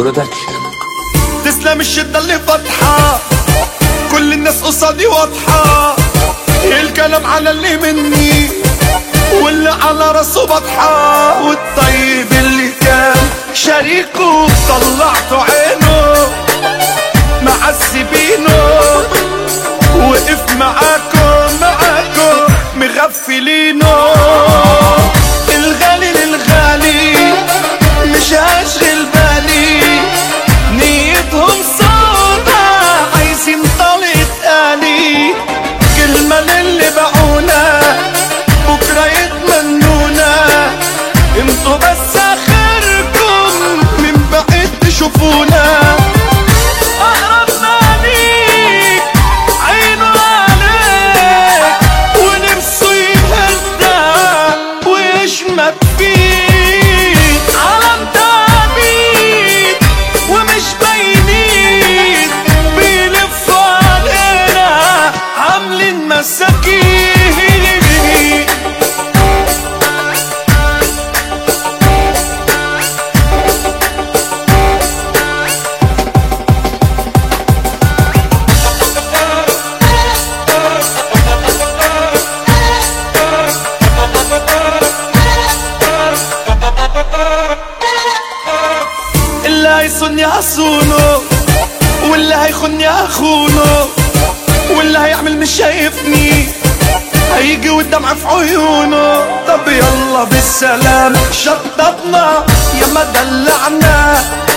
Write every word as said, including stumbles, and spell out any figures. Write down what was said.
برودكشن. تسلم الشدة اللي فاتحة، كل الناس قصادي واضحة، الكلام على اللي مني واللي على راسه بطحة، والطيب اللي كان شريكه طلعته عينه معذبينه، وقف معاكم معاكم مغفلينه. الغالي للغالي مش هشغل بالي، نيتهم صورة عايزين طلق آلي، كلمة للي باعونا بكرة يتمنونا، انتوا بس اخركم من بعيد تشوفونا. اللي هيصوني هصونه، واللي هيخوني هخونه، واللي هيعمل مش شايفني هيجي والدمع في عيونه. طب يلا بالسلام شطبنا يا ما دلعنا،